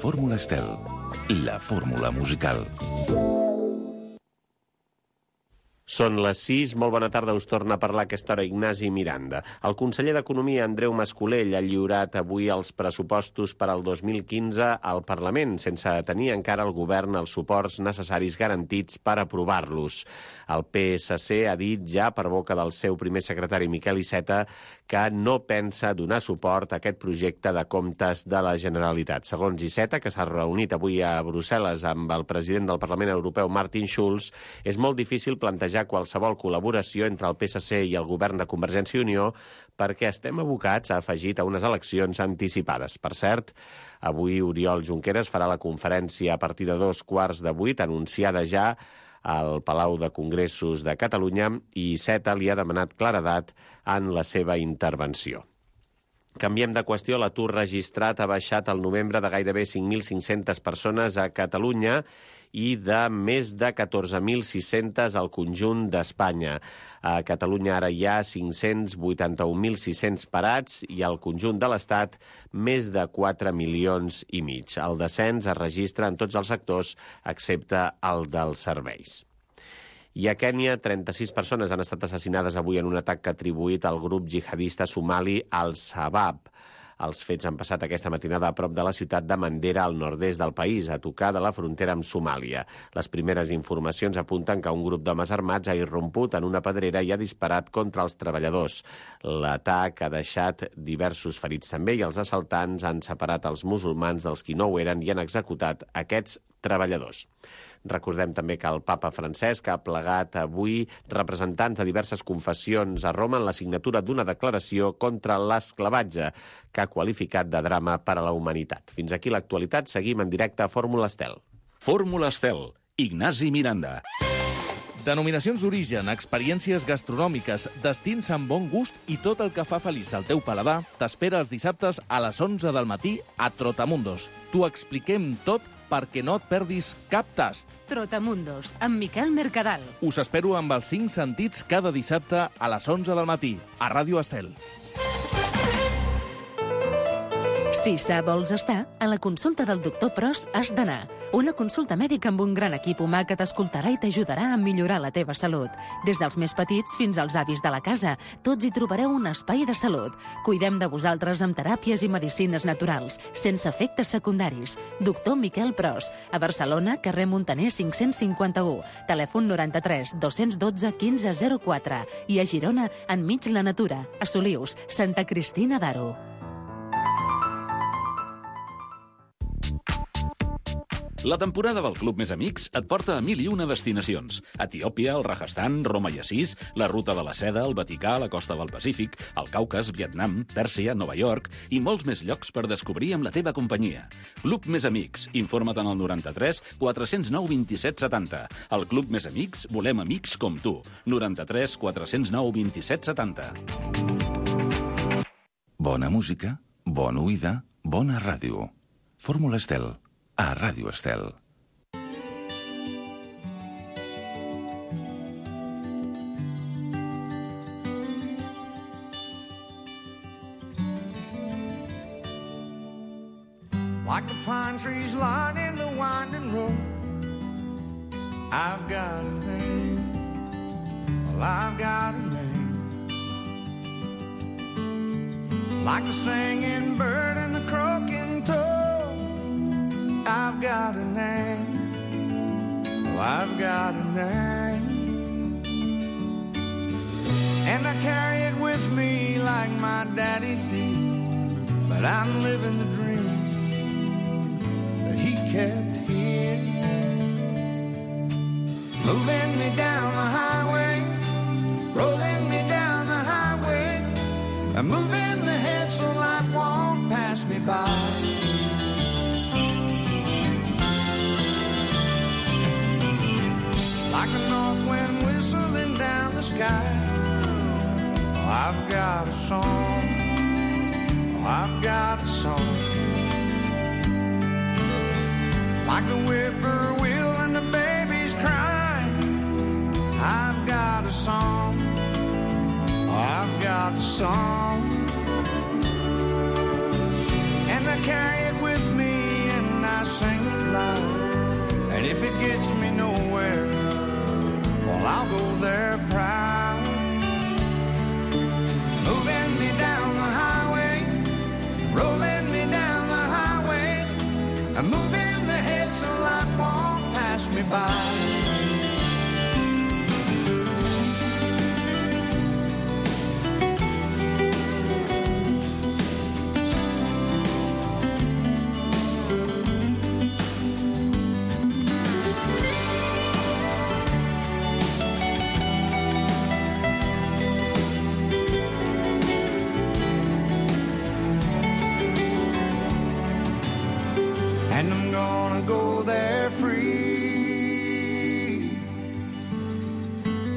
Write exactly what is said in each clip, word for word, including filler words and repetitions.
Fórmula Estel, la fórmula musical. Són les sis, molt bona tarda, us torna a parlar a aquesta hora Ignasi Miranda. El conseller d'Economia, Andreu Mas-Colell, ha lliurat avui els pressupostos per al dos mil quinze al Parlament, sense tenir encara el govern els suports necessaris garantits per aprovar-los. El P S C ha dit ja per boca del seu primer secretari, Miquel Iceta, que no pensa donar suport a aquest projecte de comptes de la Generalitat. Segons Iceta, que s'ha reunit avui a Brussel·les amb el president del Parlament Europeu, Martin Schulz, és molt difícil plantejar qualsevol col·laboració entre el P S C i el govern de Convergència i Unió perquè estem abocats, ha afegit, a unes eleccions anticipades. Per cert, avui Oriol Junqueras farà la conferència a partir de dos quarts de vuit, anunciada ja al Palau de Congressos de Catalunya, i Iceta li ha demanat claredat en la seva intervenció. Canviem de qüestió. L'atur registrat ha baixat al novembre de gairebé cinc mil cinc-centes persones a Catalunya i de més de catorze mil sis-centes al conjunt d'Espanya. A Catalunya ara hi ha cinc-cents vuitanta-un mil sis-cents parats i al conjunt de l'Estat més de quatre milions i mig. El descens es registra en tots els sectors excepte el dels serveis. I a Kènia, trenta-sis persones han estat assassinades avui en un atac atribuït al grup jihadista somali Al-Shabaab. Els fets han passat aquesta matinada a prop de la ciutat de Mandera, al nord-est del país, a tocar de la frontera amb Somàlia. Les primeres informacions apunten que un grup d'homes armats ha irromput en una pedrera i ha disparat contra els treballadors. L'atac ha deixat diversos ferits també i els assaltants han separat els musulmans dels qui no ho eren i han executat aquests treballadors. Recordem també que el papa Francesc ha plegat avui representants de diverses confessions a Roma en la signatura d'una declaració contra l'esclavatge que ha qualificat de drama per a la humanitat. Fins aquí l'actualitat. Seguim en directe a Fórmula Estel. Fórmula Estel, Ignasi Miranda. Denominacions d'origen, experiències gastronòmiques, destins amb bon gust i tot el que fa feliç al teu paladar t'espera els dissabtes a les onze del matí a Trotamundos. T'ho expliquem tot perquè no et perdis cap tast. Trotamundos, amb Miquel Mercadal. Us espero amb els cinc sentits cada dissabte a les onze del matí, a Ràdio Estel. Si sa vols estar, a la consulta del doctor Pros has d'anar. Una consulta mèdica amb un gran equip humà que t'escoltarà i t'ajudarà a millorar la teva salut. Des dels més petits fins als avis de la casa, tots hi trobareu un espai de salut. Cuidem de vosaltres amb teràpies i medicines naturals, sense efectes secundaris. Doctor Miquel Pros, a Barcelona, carrer Montaner cinc-cents cinquanta-u, telèfon noranta-tres dos-cents dotze quinze zero quatre, i a Girona, enmig la natura, a Solius, Santa Cristina d'Aro. La temporada del Club Més Amics et porta a mil i una destinacions. Etiòpia, el Rajasthan, Roma i Assís, la Ruta de la Seda, el Vaticà, la costa del Pacífic, el Caucas, Vietnam, Pèrsia, Nova York i molts més llocs per descobrir amb la teva companyia. Club Més Amics. Informa't en el noranta-tres quatre-cents nou vint-i-set setanta. Al Club Més Amics volem amics com tu. noranta-tres quatre-cents nou vint-i-set setanta. Bona música, bona oïda, bona ràdio. Fórmula Estel, a Ràdio Estel. Like the pine trees lining the winding road, I've got a name, well, I've got a name. Like the singing bird and the croaking toad, I've got a name, well, I've got a name. And I carry it with me like my daddy did, but I'm living the dream that he kept here. Moving me down the highway, rolling me down the highway, I'm moving ahead so life won't pass me by. Like a north wind whistling down the sky, oh, I've got a song, oh, I've got a song. Like the whippoorwill and the babies crying, I've got a song, oh, I've got a song. And I carry it with me and I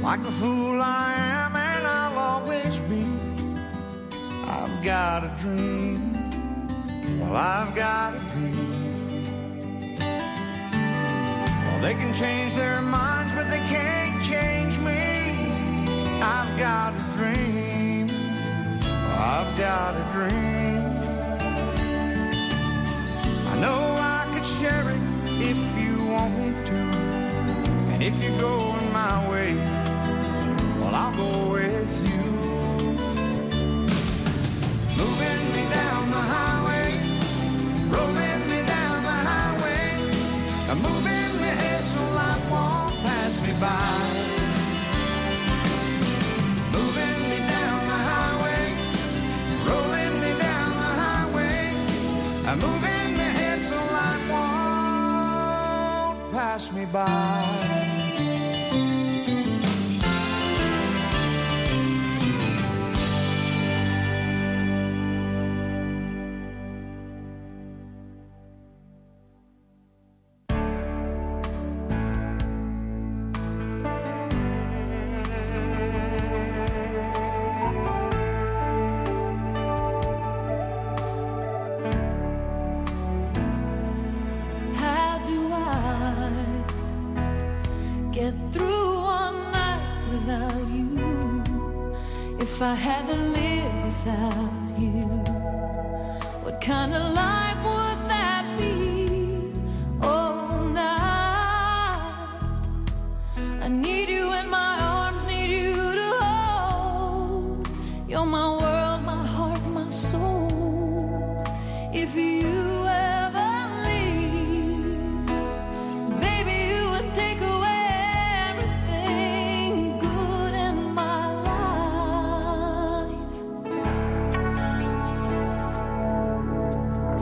like the fool I am and I'll always be. I've got a dream. Well, I've got a dream. Well, they can change their minds, but they can't change me. I've got a dream. Well, I've got a dream. I know I could share it if you want me to. And if you go in my way, well, I'll go with you. Moving me down the highway, rolling me down the highway, I'm moving me ahead so life won't pass me by. Moving me down the highway, rolling me down the highway, I'm moving me ahead so life won't pass me by. If I had to live without you, what kind of life would that be? Oh, now I need you in my arms, need you to hold. You're my world, my heart, my soul. If you ever leave, baby, you would take away everything good in my life.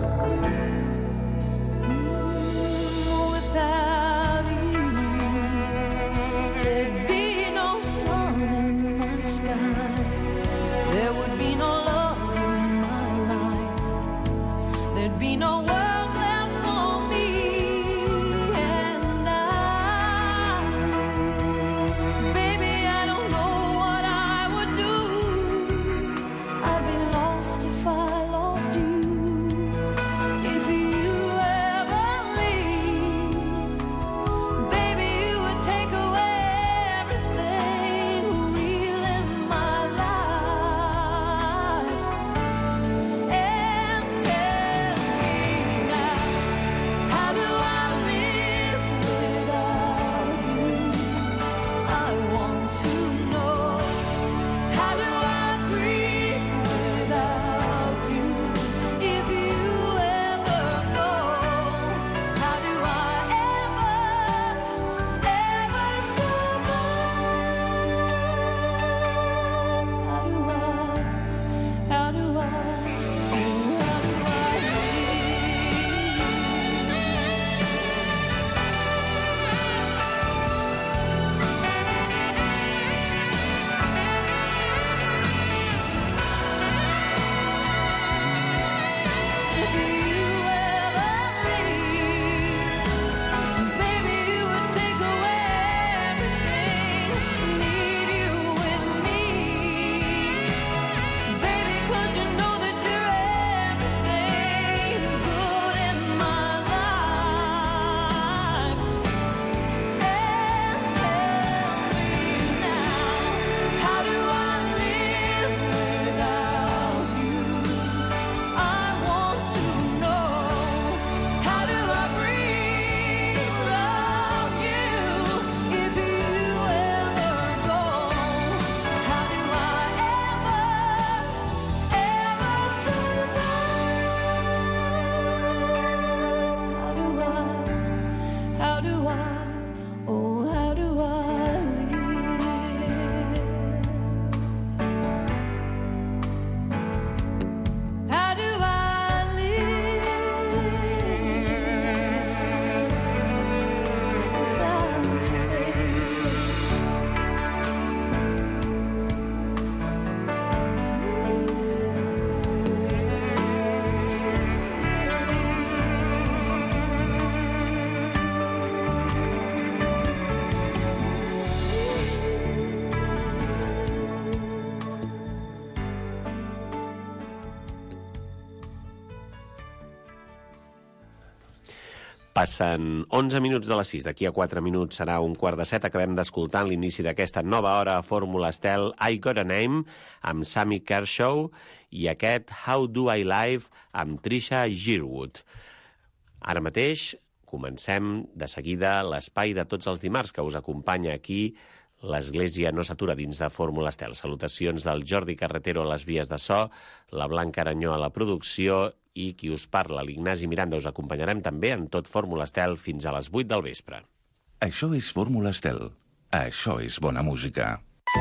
Passen onze minuts de les sis. D'aquí a quatre minuts serà un quart de set. Acabem d'escoltar l'inici d'aquesta nova hora a Fórmula Estel, I Got a Name, amb Sammy Kershaw, i aquest How Do I Live, amb Trisha Yearwood. Ara mateix comencem de seguida l'espai de tots els dimarts que us acompanya aquí. L'Església no s'atura dins de Fórmula Estel. Salutacions del Jordi Carretero a les vies de so, la Blanca Aranyó a la producció, i qui us parla, l'Ignasi Miranda, us acompanyarem també en tot Fórmula Estel fins a les vuit del vespre. Això és Fórmula Estel. Això és bona música.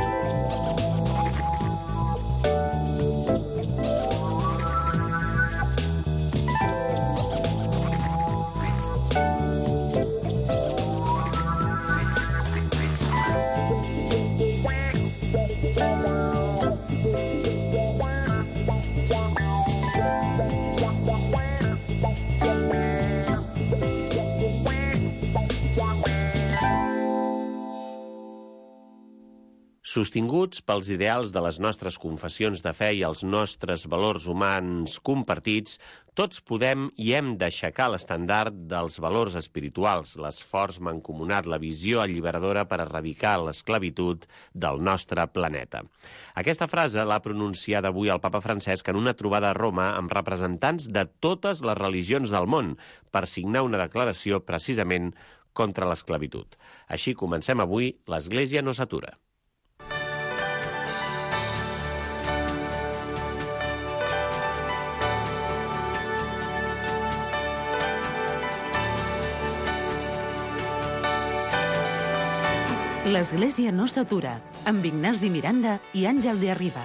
Sostinguts pels ideals de les nostres confessions de fe i els nostres valors humans compartits, tots podem i hem d'aixecar l'estandard dels valors espirituals, l'esforç mancomunat, la visió alliberadora per erradicar l'esclavitud del nostre planeta. Aquesta frase l'ha pronunciada avui el papa Francesc en una trobada a Roma amb representants de totes les religions del món per signar una declaració precisament contra l'esclavitud. Així comencem avui l'Església no s'atura. L'Església no s'atura, amb Ignasi Miranda i Àngel de Arriba.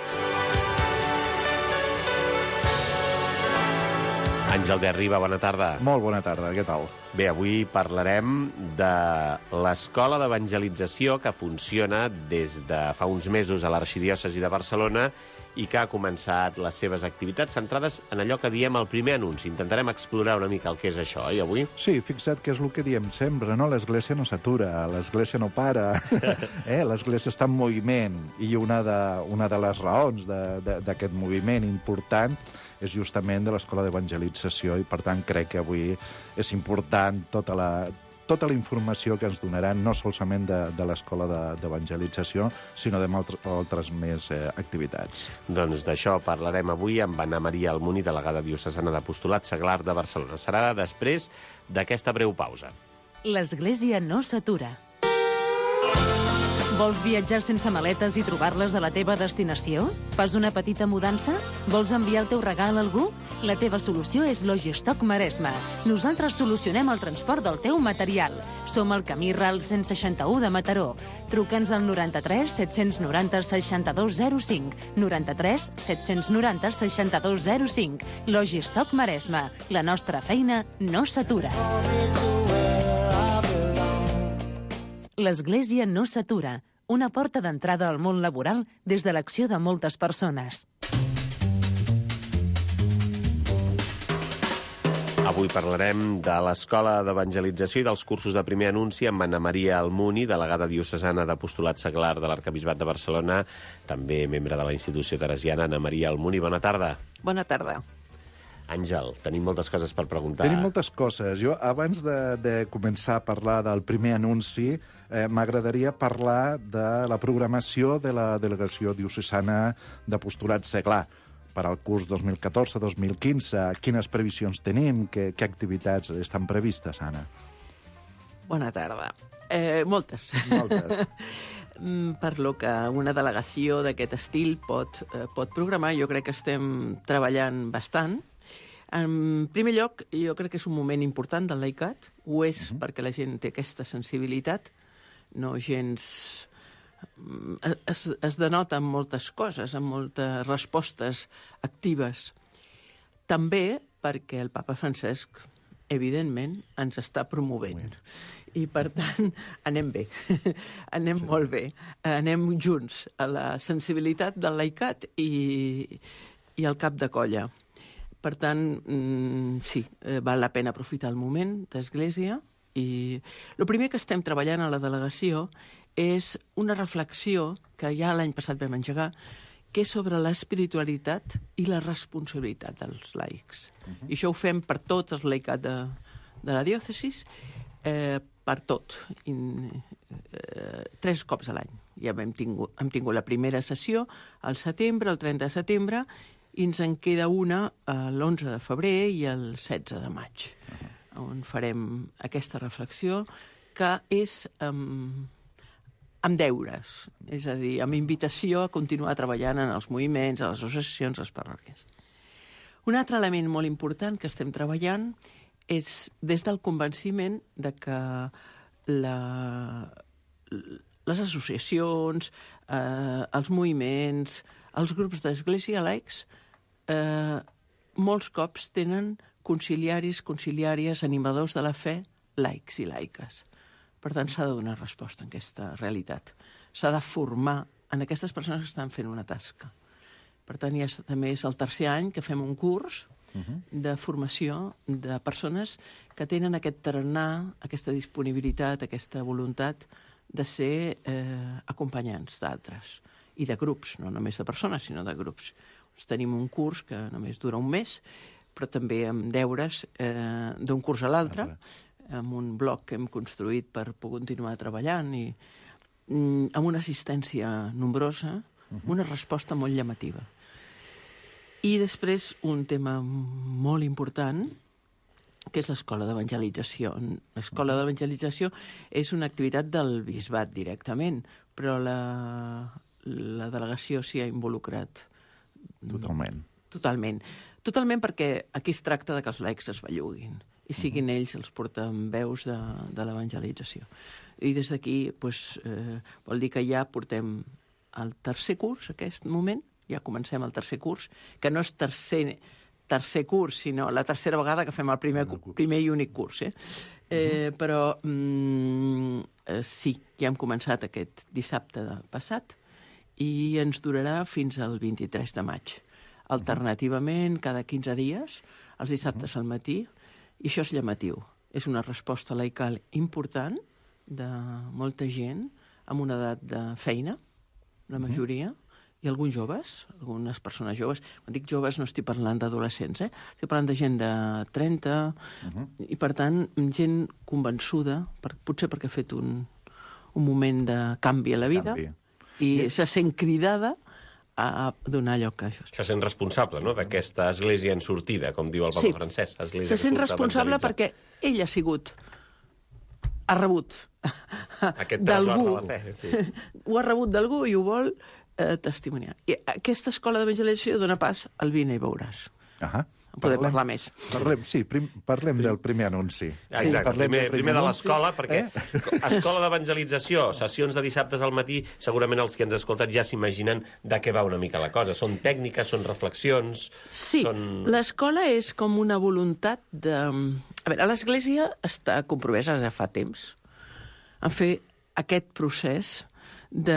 Àngel de Arriba, bona tarda. Molt bona tarda, què tal? Bé, avui parlarem de l'escola d'evangelització que funciona des de fa uns mesos a l'Arxidiòcesi de Barcelona i que ha començat les seves activitats centrades en allò que diem el primer anunci. Intentarem explorar una mica el que és això, oi, avui? Sí, fixa't que és el que diem sempre, no? L'Església no s'atura, l'Església no para, eh? L'Església està en moviment, i una de, una de les raons d'aquest moviment important és justament de l'escola d'evangelització, i per tant crec que avui és important tota la... tota la informació que ens donaran, no solament de, de l'escola d'evangelització, sinó de altres més eh, activitats. Doncs d'això parlarem avui amb Anna Maria Almuni, delegada diocesana d'Apostolat Seglar de Barcelona. Serà després d'aquesta breu pausa. L'Església no s'atura. Vols viatjar sense maletes i trobar-les a la teva destinació? Fas una petita mudança? Vols enviar el teu regal a algú? La teva solució és Logistock Maresme. Nosaltres solucionem el transport del teu material. Som al camí Ral cent seixanta-u de Mataró. Truca'ns al noranta-tres set noranta seixanta-dos zero cinc. noranta-tres set noranta seixanta-dos zero cinc. Logistock Maresme. La nostra feina no s'atura. L'Església no s'atura. Una porta d'entrada al món laboral des de l'acció de moltes persones. Avui parlarem de l'Escola d'Evangelització i dels cursos de primer anunci amb Anna Maria Almuni, delegada diocesana d'Apostolat Seglar de l'Arquebisbat de Barcelona, també membre de la institució teresiana. Anna Maria Almuni, bona tarda. Bona tarda. Àngel, tenim moltes coses per preguntar. Tenim moltes coses. Jo, abans de, de començar a parlar del primer anunci, eh, m'agradaria parlar de la programació de la Delegació Diocesana d'Apostolat Seglar per al curs dos mil catorze dos mil quinze. Quines previsions tenim? Què, què activitats estan previstes, Anna? Bona tarda. Eh, moltes. Moltes. Per lo que una delegació d'aquest estil pot, eh, pot programar, jo crec que estem treballant bastant. En primer lloc, jo crec que és un moment important del laicat. Ho és uh-huh. perquè la gent té aquesta sensibilitat, no gens... Es, es denota en moltes coses, en moltes respostes actives. També perquè el papa Francesc, evidentment, ens està promovent. I, per tant, anem bé. anem sí. molt bé. Anem junts a la sensibilitat del laicat i, i al cap de colla. Per tant, mm, sí, val la pena aprofitar el moment d'Església. I el primer que estem treballant a la delegació és una reflexió que ja l'any passat vam engegar, que és sobre l'espiritualitat i la responsabilitat dels laics. Uh-huh. I això ho fem per tots els laicats de, de la diòcesis, eh, per tot, in, eh, tres cops a l'any. Ja hem tingut, hem tingut la primera sessió al setembre, el trenta de setembre, i ens en queda una l'onze de febrer i el setze de maig, uh-huh. on farem aquesta reflexió, que és amb, amb deures, és a dir, amb invitació a continuar treballant en els moviments, a les associacions, a les parròquies. Un altre element molt important que estem treballant és des del convenciment de que la, les associacions, eh, els moviments, els grups d'església laics, eh, molts cops tenen conciliaris, conciliàries, animadors de la fe, laics i laiques. Per tant, s'ha de donar resposta a aquesta realitat. S'ha de formar en aquestes persones que estan fent una tasca. Per tant, ja també és el tercer any que fem un curs uh-huh. de formació de persones que tenen aquest tarannà, aquesta disponibilitat, aquesta voluntat de ser eh, acompanyants d'altres i de grups, no només de persones, sinó de grups. Doncs tenim un curs que només dura un mes, però també amb deures eh, d'un curs a l'altre, amb un bloc que hem construït per poder continuar treballant i mm, amb una assistència nombrosa, uh-huh. una resposta molt llamativa. I després un tema molt important, que és l'escola d'evangelització. L'escola d'evangelització és una activitat del bisbat directament, però la, la delegació s'hi ha involucrat. Totalment. Totalment. Totalment perquè aquí es tracta de que els laics es belluguin i siguin uh-huh. ells els portaveus de, de l'evangelització. I des d'aquí pues, eh, vol dir que ja portem el tercer curs, aquest moment, ja comencem el tercer curs, que no és tercer, tercer curs, sinó la tercera vegada que fem el primer, primer i únic curs. Eh? Eh, uh-huh. Però mm, eh, sí, ja hem començat aquest dissabte passat i ens durarà fins al vint-i-tres de maig. Alternativament, cada quinze dies, els dissabtes uh-huh. al matí, i això és llamatiu. És una resposta laical important de molta gent amb una edat de feina, la majoria, i alguns joves, algunes persones joves. Quan dic joves no estic parlant d'adolescents, eh? Estic parlant de gent de trenta, uh-huh. i per tant, gent convençuda, per, potser perquè ha fet un, un moment de canvi a la vida, canvi. i yeah. se sent cridada a donar lloc a això. Se sent responsable, no?, d'aquesta església en sortida, com diu el Papa sí. Francesc. Se sent responsable perquè ell ha sigut, ha rebut aquest d'algú. La fe, sí. Ho ha rebut d'algú i ho vol eh, testimoniar. I aquesta escola d'evangelització dona pas al vine i veuràs. Ahà. En podem parlem, parlar més. Parlem, sí, prim, parlem del primer anunci. Exacte, sí, primer, primer, primer de anunci, l'escola, perquè eh? escola d'evangelització, sessions de dissabtes al matí, segurament els que ens escolten ja s'imaginen de què va una mica la cosa. Són tècniques, són reflexions... Sí, són... l'escola és com una voluntat de... A veure, l'Església està compromesa ja fa temps a fer aquest procés de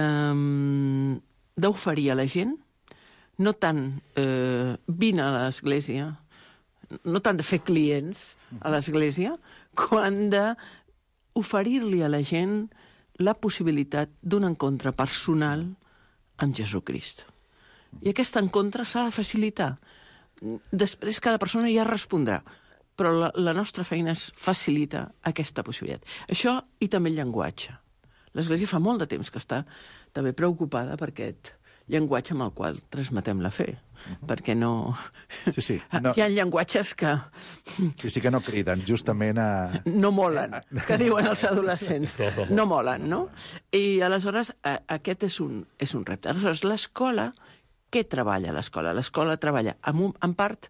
d'oferir a la gent, no tant eh, vine a l'Església, no tant de fer clients a l'Església, quan d'oferir-li a la gent la possibilitat d'un encontre personal amb Jesucrist. I aquest encontre s'ha de facilitar. Després cada persona ja respondrà, però la, la nostra feina és facilitar aquesta possibilitat. Això i també el llenguatge. L'Església fa molt de temps que està també preocupada per aquest llenguatge amb el qual transmetem la fe, uh-huh. perquè no... Sí, sí, no... Hi ha llenguatges que... Sí, sí que no criden, justament a... No molen, que diuen els adolescents. No molen, no? I aleshores aquest és un, és un repte. Aleshores, l'escola, què treballa l'escola? L'escola treballa, en, un, en part,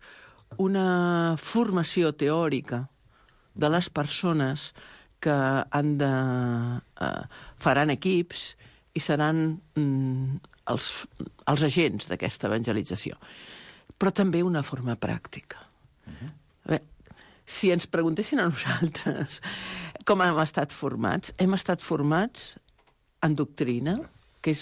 una formació teòrica de les persones que han de... Eh, faran equips i seran... Mm, Els, els agents d'aquesta evangelització, però també una forma pràctica. Uh-huh. A veure, si ens preguntessin a nosaltres com hem estat formats, hem estat formats en doctrina, que és,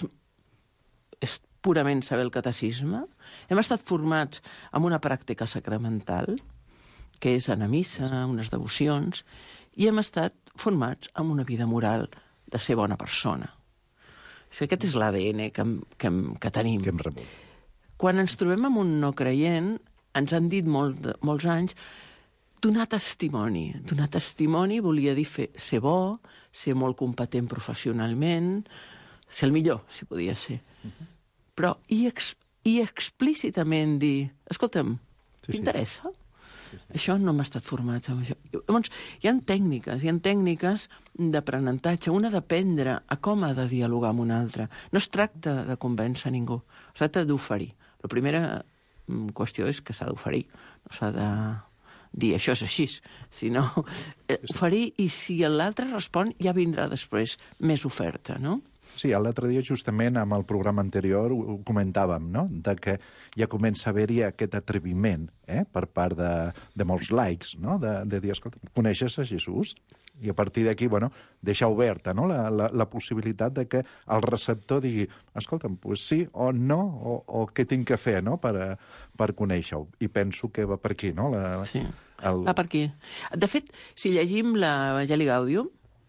és purament saber el catecisme, hem estat formats en una pràctica sacramental, que és anar a missa, unes devocions, i hem estat formats en una vida moral de ser bona persona. Aquest és l'A D N que, que, que tenim. Que hem rebut. Quan ens trobem amb un no creient, ens han dit molt, molts anys, donar testimoni. Donar testimoni volia dir fer, ser bo, ser molt competent professionalment, ser el millor, si podia ser. Uh-huh. Però i, ex, i explícitament dir, escolta'm, sí, t'interessa? Sí. Sí, sí. Això no m'ha estat format amb això. Llavors, hi ha tècniques, hi ha tècniques d'aprenentatge. Un ha d'aprendre a com ha de dialogar amb un altre. No es tracta de convèncer ningú, es tracta d'oferir. La primera qüestió és que s'ha d'oferir, no s'ha de dir això és així, sinó eh, oferir, i si l'altre respon ja vindrà després més oferta, no? Sí, l'altre dia justament amb el programa anterior ho comentàvem, no?, de que ja comença a haver-hi aquest atreviment eh? per part de, de molts laics, no?, de, de dir, escolta, coneixes a Jesús? I a partir d'aquí, bueno, deixar oberta, no?, la, la, la possibilitat de que el receptor digui, escolta'm, pues sí o no, o, o què tinc que fer, no?, per, per conèixer-ho. I penso que va per aquí, no? La, sí, el... va per aquí. De fet, si llegim l'Evangeli Gaudium,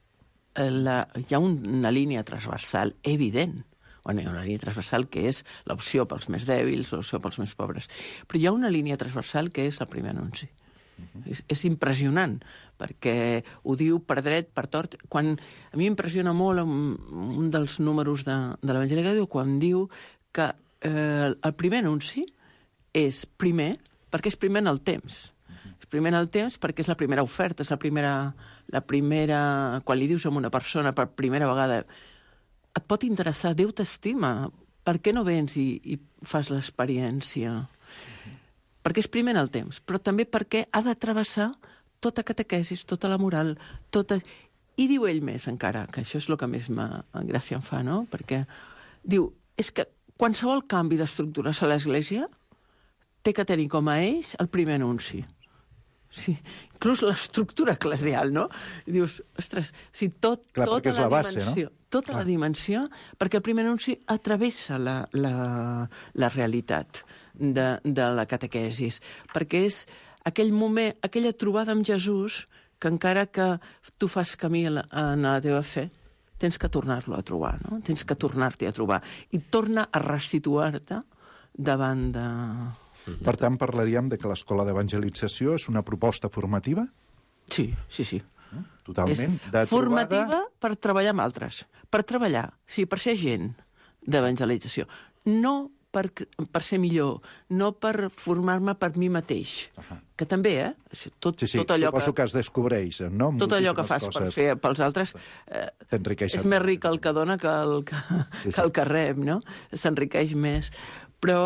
La, hi ha una línia transversal evident. Bueno, hi ha una línia transversal que és l'opció pels més dèbils, l'opció pels més pobres. Però hi ha una línia transversal que és el primer anunci. Uh-huh. És, és impressionant, perquè ho diu per dret, per tort. Quan, a mi m'impressiona molt un dels números de, de l'Evangeli Gaudium quan diu que eh, el primer anunci és primer perquè és primer en el temps. És primer en el temps perquè és la primera oferta, és la primera... La primera, quan li dius a una persona per primera vegada, et pot interessar, Déu t'estima, per què no vens i, i fas l'experiència? Perquè és primer en el temps, però també perquè ha de travessar tota catequesis, tota la moral, tota... I diu ell més encara, que això és el que més gràcia em fa, no? Perquè diu, és que qualsevol canvi d'estructures a l'Església té que tenir com a eix el primer anunci. Sí, inclús l'estructura eclesial, no? I dius, ostres, si tot, Clar, tota és la, la base, dimensió, no? tota Clar. la dimensió, perquè el primer anunci atravessa la, la, la realitat de, de la catequesis, perquè és aquell moment, aquella trobada amb Jesús, que encara que tu fas camí en la, en la teva fe, tens que tornar-lo a trobar, no? Tens que tornar-t'hi a trobar. I torna a resituar-te davant de... Per tant, parlaríem de que l'escola d'evangelització és una proposta formativa? Sí, sí, sí. Totalment. És de formativa trobada... per treballar amb altres. Per treballar, sí, per ser gent d'evangelització. No per, per ser millor, no per formar-me per mi mateix. Uh-huh. Que també, eh? Tot, sí, sí, tot allò suposo que, que es descobreix, no? Tot allò que fas coses. per fer pels altres eh, és més ric el que dona que el que, sí, sí. que, el que rep, no? S'enriqueix més. Però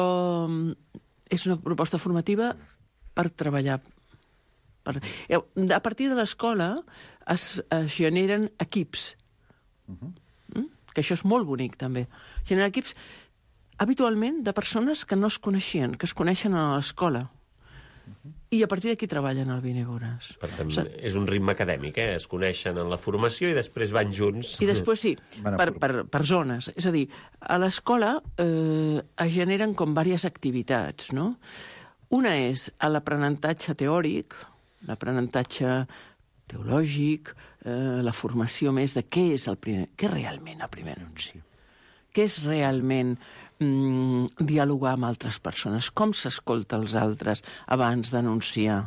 és una proposta formativa per treballar. Per... A partir de l'escola es, es generen equips. Uh-huh. Mm? Que això és molt bonic, també. Generen equips, habitualment, de persones que no es coneixien, que es coneixen a l'escola. Uh-huh. I a partir d'aquí treballen al Vinegoras. Per tant, o sigui, és un ritme acadèmic, eh? Es coneixen en la formació i després van junts. I després sí, per, per, per zones. És a dir, a l'escola eh, es generen com diverses activitats, no? Una és l'aprenentatge teòric, l'aprenentatge teològic, eh, la formació més de què és el primer, què és realment el primer anunci. Què és realment mm, dialogar amb altres persones? Com s'escolta els altres abans d'anunciar?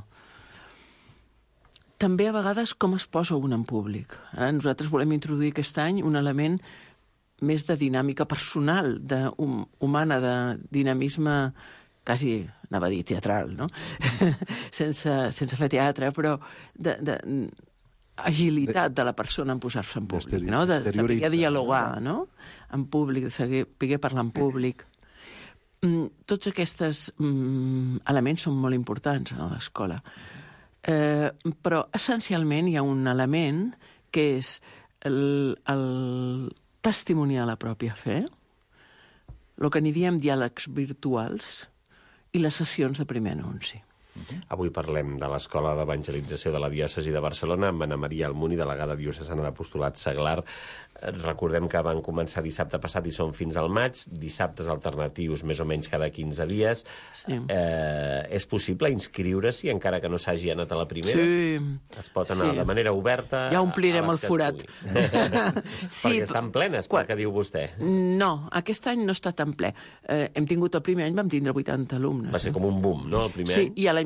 També, a vegades, com es posa un en públic. Ara nosaltres volem introduir aquest any un element més de dinàmica personal, de, um, humana, de dinamisme quasi, anava a dir, teatral, no? sense, sense fer teatre, però de, de agilitat de la persona en posar-se en públic, no? De saber dialogar, no? En públic, de saber parlar en públic. Mm, tots aquests mm, elements són molt importants a l'escola. Eh, però, essencialment, hi ha un element que és el, el testimoniar la pròpia fe, el que n'hi diem diàlegs virtuals, i les sessions de primer anunci. Uh-huh. Avui parlem de l'Escola d'Evangelització de la Diòcesi de Barcelona amb Anna Maria Almuni, delegada diocesana d'Apostolat Seglar. Recordem que van començar dissabte passat i són fins al maig, dissabtes alternatius més o menys cada quinze dies. Sí. Eh, és possible inscriure-s'hi encara que no s'hagi anat a la primera? Sí. Es pot anar sí. de manera oberta? Ja omplirem el forat. sí, perquè estan plenes, quan... pel que diu vostè. No, aquest any no està tan ple. Eh, hem tingut el primer any, vam tindre vuitanta alumnes. Va ser com un boom, no, el primer sí, any? Sí, i l'any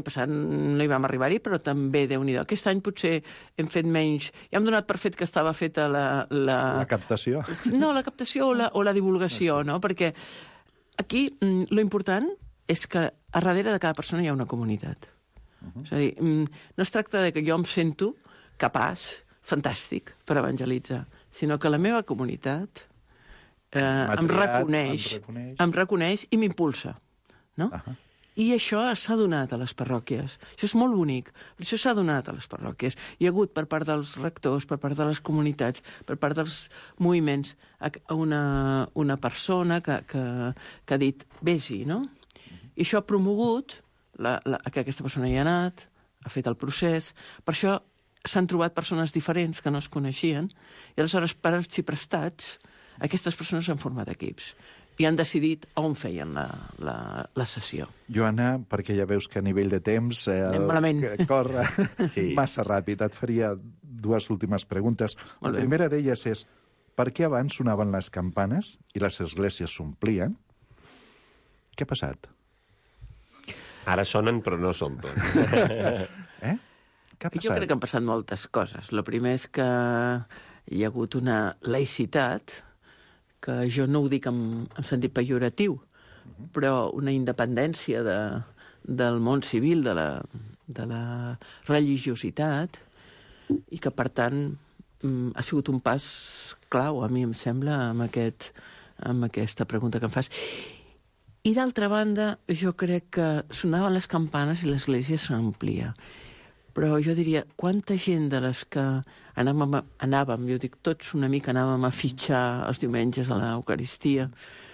passat no hi vam arribar-hi, però també, Déu-n'hi-do. Aquest any potser hem fet menys... Ja hem donat per fet que estava feta la... La, la captació. No, la captació o la, o la divulgació, no? Perquè aquí lo important és que a darrere de cada persona hi ha una comunitat. Uh-huh. És a dir, no es tracta de que jo em sento capaç, fantàstic, per evangelitzar, sinó que la meva comunitat eh, em, reconeix, em reconeix, em reconeix i m'impulsa, no? Uh-huh. I això s'ha donat a les parròquies. Això és molt bonic. Això s'ha donat a les parròquies. Hi ha hagut per part dels rectors, per part de les comunitats, per part dels moviments, una, una persona que, que, que ha dit vés-hi, no? I això ha promogut la, la, que aquesta persona hi ha anat, ha fet el procés. Per això s'han trobat persones diferents que no es coneixien i aleshores, per arxiprestats, aquestes persones han format equips i han decidit on feien la, la, la sessió. Joana, perquè ja veus que a nivell de temps eh, el, corre sí. massa ràpid, et faria dues últimes preguntes. La primera d'elles és, per què abans sonaven les campanes i les esglésies s'omplien? Què ha passat? Ara sonen però no s'omplen. eh? Què ha passat? Jo crec que han passat moltes coses. El primer és que hi ha hagut una laïcitat, que jo no ho dic en, en sentit pejoratiu, uh-huh. però una independència de, del món civil, de la, de la religiositat, i que, per tant, ha sigut un pas clau, a mi em sembla, amb, aquest, amb aquesta pregunta que em fas. I, d'altra banda, jo crec que sonaven les campanes i l'església s'amplia. Però jo diria, quanta gent de les que anàvem, anàvem, jo dic tots una mica, anàvem a fitxar els diumenges a l'Eucaristia,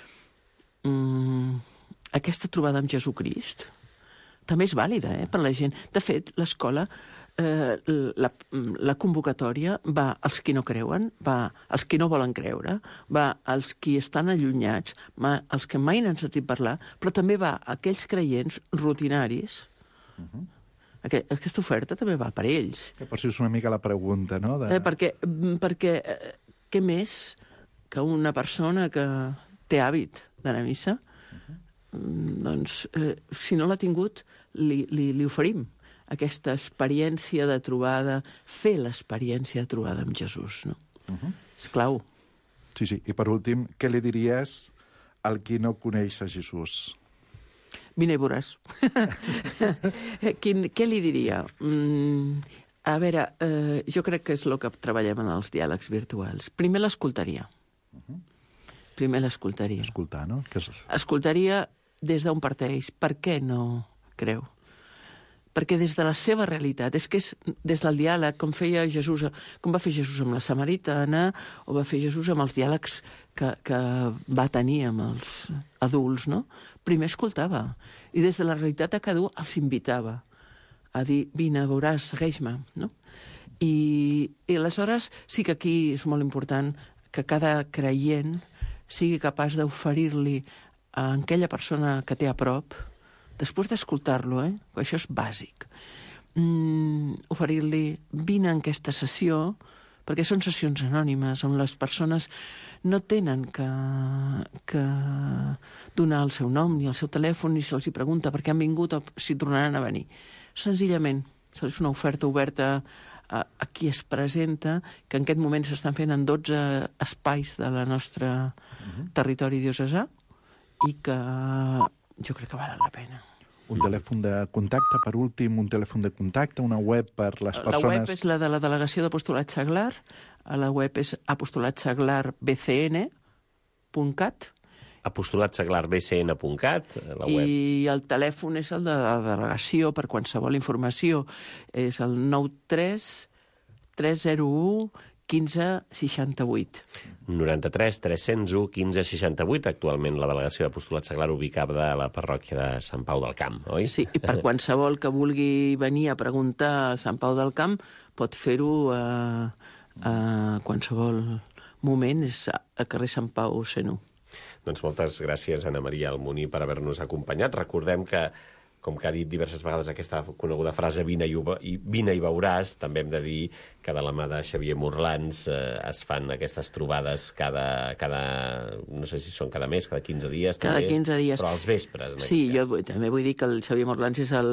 mm, aquesta trobada amb Jesucrist també és vàlida, eh, per la gent. De fet, l'escola, eh, la, la convocatòria va als qui no creuen, va als qui no volen creure, va als qui estan allunyats, va als que mai n'han sentit parlar, però també va a aquells creients rutinaris. Uh-huh. Aquesta oferta també va per ells. Que per si és una mica la pregunta, no? De... Eh, perquè, perquè eh, què més que una persona que té hàbit d'anar a missa, uh-huh. doncs, eh, si no l'ha tingut, li, li, li oferim aquesta experiència de trobada, fer l'experiència de trobada amb Jesús, no? Uh-huh. És clau. Sí, sí. I per últim, què li diries al qui no coneix a Jesús? Vine i veuràs. Quin, què li diria? Mm, a veure, eh, jo crec que és el que treballem en els diàlegs virtuals. Primer l'escoltaria. Uh-huh. Primer l'escoltaria. Escoltar, no? Que és... Escoltaria des d'on parteix. Per què no creu? Perquè des de la seva realitat, és que és des del diàleg, com feia Jesús, com va fer Jesús amb la samaritana, o va fer Jesús amb els diàlegs que, que va tenir amb els adults, no? Primer escoltava, i des de la realitat de cada un els invitava a dir, vine, veuràs, segueix-me, no? I, i aleshores sí que aquí és molt important que cada creient sigui capaç d'oferir-li a aquella persona que té a prop, després d'escoltar-lo, eh? Això és bàsic, mm, oferir-li, vine en aquesta sessió, perquè són sessions anònimes on les persones no tenen que, que donar el seu nom ni el seu telèfon ni se'ls hi pregunta per què han vingut o si tornaran a venir. Senzillament, és una oferta oberta a, a qui es presenta, que en aquest moment s'estan fent en dotze espais de la nostra uh-huh. territori diocesà i que jo crec que val la pena. Un telèfon de contacte, per últim, un telèfon de contacte, una web per les persones... La web és la de la Delegació d'Apostolat Seglar, la web és apostolat seglar b c n punt cat. apostolat seglar b c n punt cat, la web. I el telèfon és el de la delegació per qualsevol informació. És el nou tres tres zero u quinze seixanta-vuit. noranta-tres tres cents u quinze seixanta-vuit, actualment la delegació d'Apostolat Seglar ubicada a la parròquia de Sant Pau del Camp, oi? Sí, i per qualsevol que vulgui venir a preguntar a Sant Pau del Camp pot fer-ho a, a qualsevol moment, és a carrer Sant Pau cent u. Doncs moltes gràcies, Anna Maria Almuní, per haver-nos acompanyat. Recordem que, com que ha dit diverses vegades aquesta coneguda frase vine i, i, vine i veuràs, també hem de dir que de la mà de Xavier Morlans eh, es fan aquestes trobades cada, cada, no sé si són cada mes, cada quinze dies. Cada també, quinze dies. Però als vespres. Sí, jo vull, també vull dir que el Xavier Morlans és el,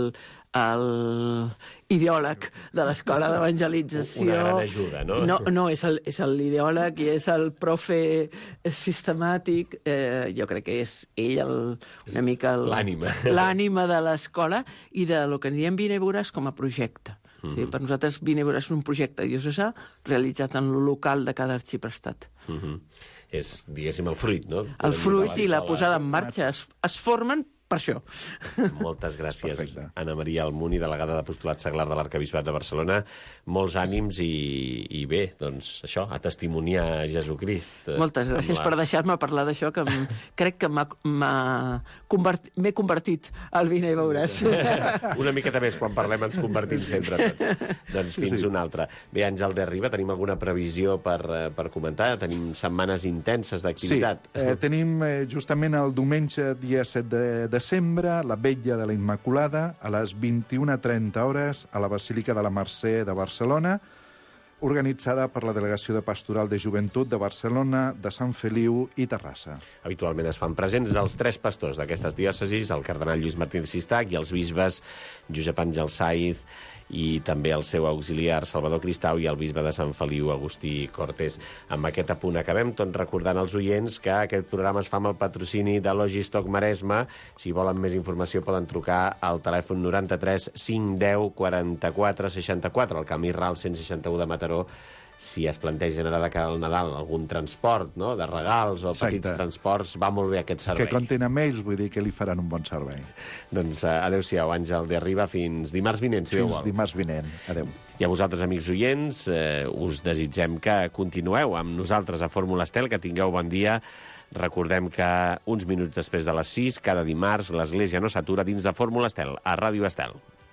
l'ideòleg de l'escola d'evangelització. Una gran ajuda, no? No, no és el- és l'ideòleg i és el profe sistemàtic. Eh, jo crec que és ell el, una mica el- L'ànima. l'ànima de l'escola i de lo que en diem Vine i veuràs com a projecte. Mm. Sí, per nosaltres Vine i veuràs és un projecte diocesà realitzat en el local de cada arxiprestat. Mm -hmm. És, diguéssim, el fruit, no? El fruit i la l'escola. posada en marxa es, es formen per això. Moltes gràcies, Perfecte. Anna Maria Almuni, delegada d'Apostolat Seglar de l'Arquebisbat de Barcelona. Molts ànims i, i bé, doncs això, a testimoniar Jesucrist. eh, Moltes gràcies amb per deixar-me parlar d'això, que em, crec que m'ha- m'ha convert- m'he convertit al Vine i veuràs. Una miqueta més, quan parlem ens convertim sempre tots. Doncs fins Sí, sí. una altra. Bé, Àngel de Riba, tenim alguna previsió per, eh, per comentar? Tenim setmanes intenses Sí, d'activitat. eh, tenim eh, justament el diumenge, dia set de desembre, la Vetlla de la Immaculada, a les vint-i-una trenta hores, a la Basílica de la Mercè de Barcelona, organitzada per la Delegació de Pastoral de Joventut de Barcelona, de Sant Feliu i Terrassa. Habitualment es fan presents els tres pastors d'aquestes diòcesis, el cardenal Lluís Martínez Sistac i els bisbes Josep Àngel Saiz i també el seu auxiliar Salvador Cristau i el bisbe de Sant Feliu, Agustí Cortés. Amb aquest apunt acabem, tot recordant als oients que aquest programa es fa amb el patrocini de Logistock Maresme. Si volen més informació poden trucar al telèfon noranta-tres cinc deu quaranta-quatre seixanta-quatre, al camí Ral cent seixanta-u de Mataró, si es plantegen ara de cara al Nadal algun transport, no?, de regals o Exacte. petits transports, va molt bé aquest servei. Que comptin amb ells, vull dir que li faran un bon servei. Doncs uh, adeu-siau, Àngel de Riba, fins dimarts vinent, si Déu Fins vol. dimarts vinent. Adéu. I a vosaltres, amics oients, eh, us desitgem que continueu amb nosaltres a Fórmula Estel, que tingueu bon dia. Recordem que uns minuts després de les sis, cada dimarts, l'Església no s'atura dins de Fórmula Estel, a Ràdio Estel.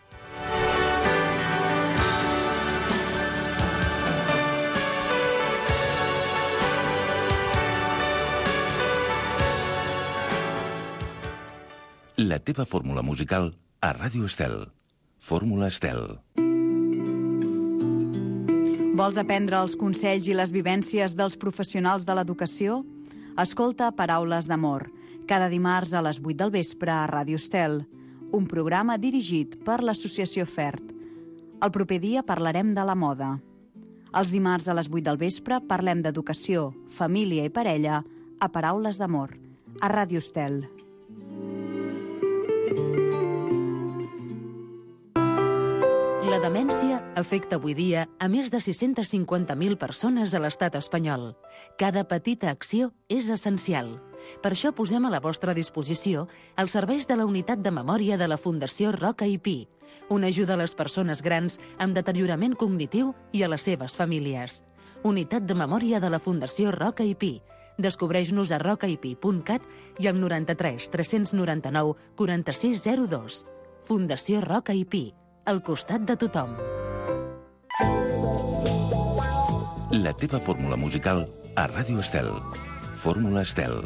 La teva fórmula musical a Ràdio Estel. Fórmula Estel. Vols aprendre els consells i les vivències dels professionals de l'educació? Escolta Paraules d'amor, cada dimarts a les vuit del vespre a Ràdio Estel, un programa dirigit per l'Associació FERT. El proper dia parlarem de la moda. Els dimarts a les vuit del vespre parlem d'educació, família i parella a Paraules d'amor, a Ràdio Estel. La demència afecta avui dia a més de sis-centes cinquanta mil persones a l'estat espanyol. Cada petita acció és essencial. Per això posem a la vostra disposició els serveis de la Unitat de Memòria de la Fundació Roca i Pi, una ajuda a les persones grans amb deteriorament cognitiu i a les seves famílies. Unitat de Memòria de la Fundació Roca i Pi. Descobreix-nos a rocaipi punt cat i al noranta-tres tres noranta-nou quaranta-sis zero dos. Fundació Roca i Pi, al costat de tothom. La teva fórmula musical a Ràdio Estel. Fórmula Estel.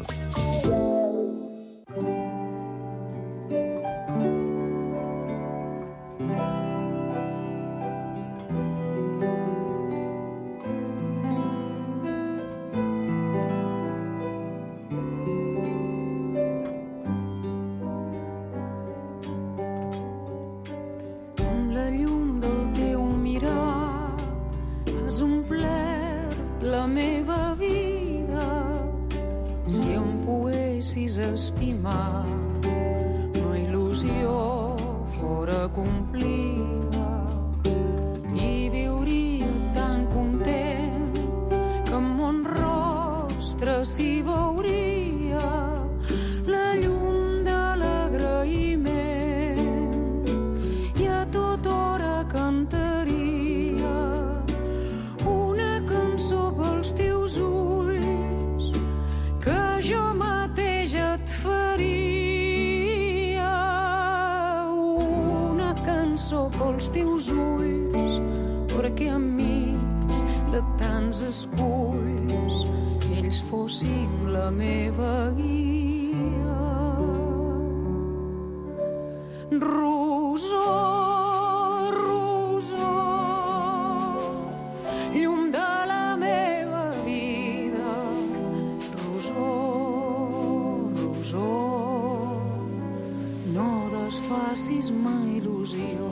Amb la llum del teu mirar has omplert la meva vida. Si em poguessis estimar, no il·lusió fora complida i viuria tan content que en mon rostre s'hi veuria la llum de l'agraïment i a tota hora cantaria una cançó pels teus ulls que jo mateix et faria, una cançó pels teus ulls perquè enmig de tants esculls ells fossin la meva guia. Rosó, rosó, llum de la meva vida. Rosó, rosó, no desfacis ma il·lusió.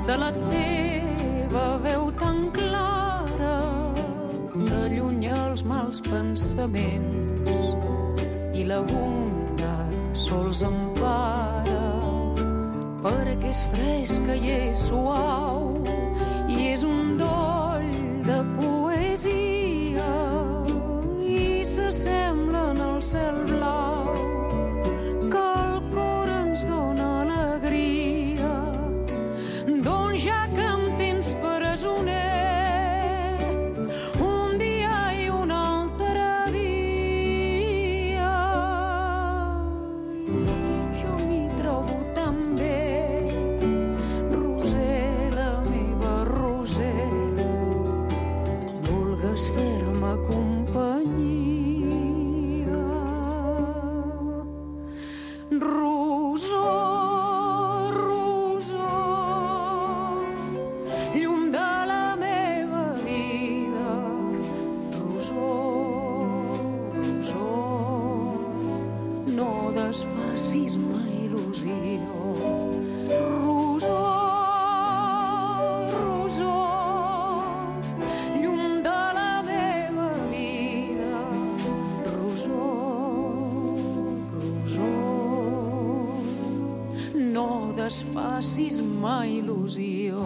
de la teva veu tan clara t'allunya els mals pensaments i la bondat sols empara perquè és fresca i és suau i és un doll de poesia i s'assemblen al cel blau que el cor ens dona alegria doncs ja que em tens presoner un dia i un altre dia i jo m'hi trobo tan bé Roser, la meva Roser vulgues fer-me companyia Rosó, rosó llum de la meva vida rosó, rosó no desfacis mai il·lusió rosó, rosó llum de la meva vida rosó, rosó no desfacis mai il·lusió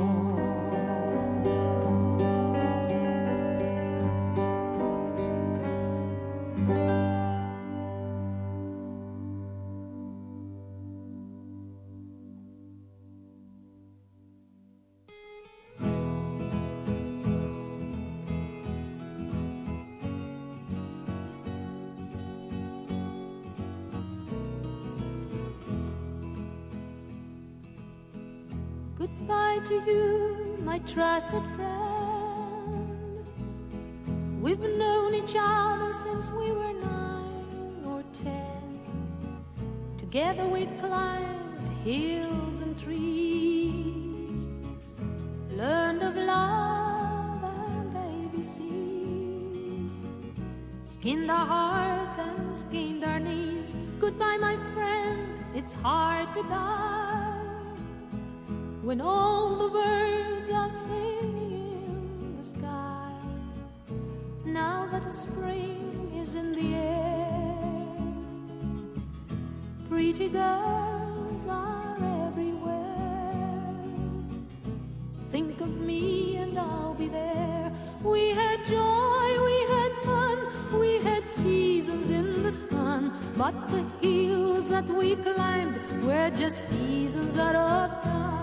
Goodbye to you, my trusted friend. We've known each other since we were nine or ten. Together we climbed hills and trees, learned of love and A B Cs, skinned our hearts and skinned our knees. Goodbye, my friend, it's hard to die when all the birds are singing in the sky. Now that the spring is in the air, pretty girls are everywhere. Think of me and I'll be there. We had joy, we had fun, we had seasons in the sun, but the hills that we climbed were just seasons out of time.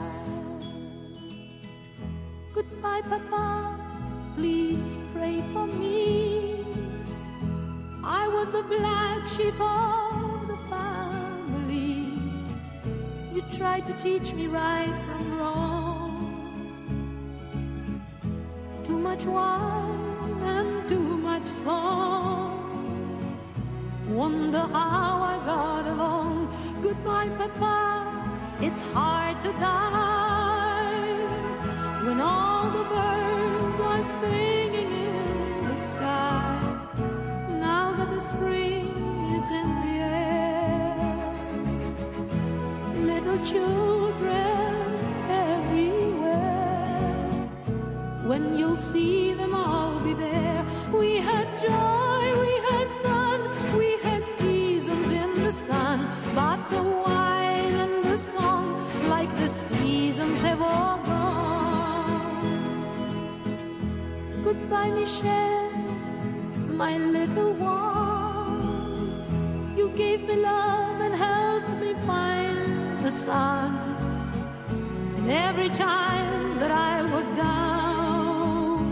Goodbye, Papa, please pray for me. I was the black sheep of the family. You tried to teach me right from wrong. Too much wine and too much song. Wonder how I got along. Goodbye, Papa, it's hard to die when all the birds are singing in the sky. Now that the spring is in the air, little children everywhere. When you'll see them, I'll be there. We had joy, we had fun, we had seasons in the sun, but the wine and the song, like the seasons, have all gone. Goodbye, Michelle, my little one. You gave me love and helped me find the sun. And every time that I was down,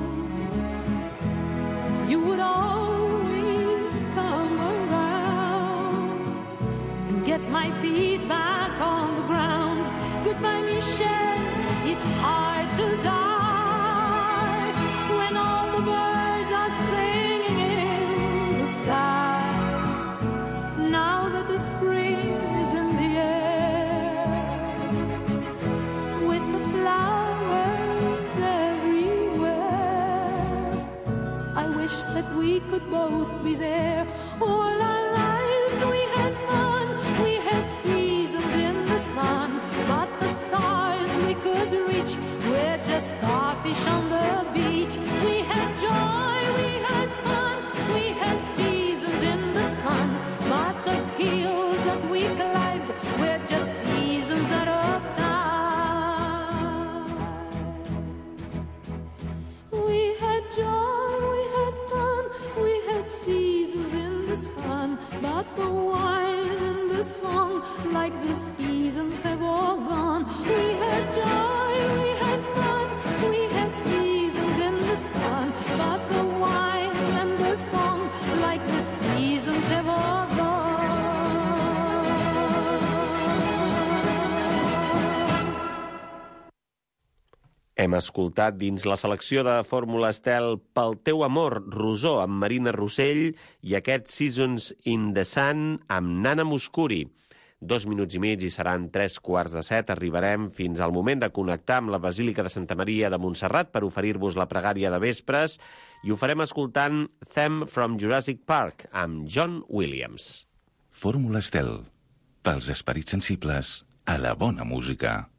you would always come around and get my feet back on the ground. Goodbye, Michelle, it's hard to die when all the birds are singing in the sky. Now that the spring is in the air, with the flowers everywhere, I wish that we could both be there. All our lives we had fun, we had seasons in the sun, but the stars we could as starfish on the beach. We had joy, we had fun, we had seasons in the sun. But the hills that we climbed were just seasons out of time. We had joy, we had fun, we had seasons in the sun. But the wine and the song, like the seasons have all gone. We had joy, we had fun, we had seasons in the sun. But the wine and the song, like the seasons have all gone. Hem escoltat dins la selecció de Fórmula Estel Pel teu amor, Rosó, amb Marina Rossell, i aquest Seasons in the Sun amb Nana Mouskouri. Dos minuts i mig i seran tres quarts de set. Arribarem fins al moment de connectar amb la Basílica de Santa Maria de Montserrat per oferir-vos la pregària de vespres, i ho farem escoltant Them from Jurassic Park amb John Williams. Fórmula Estel, pels esperits sensibles a la bona música.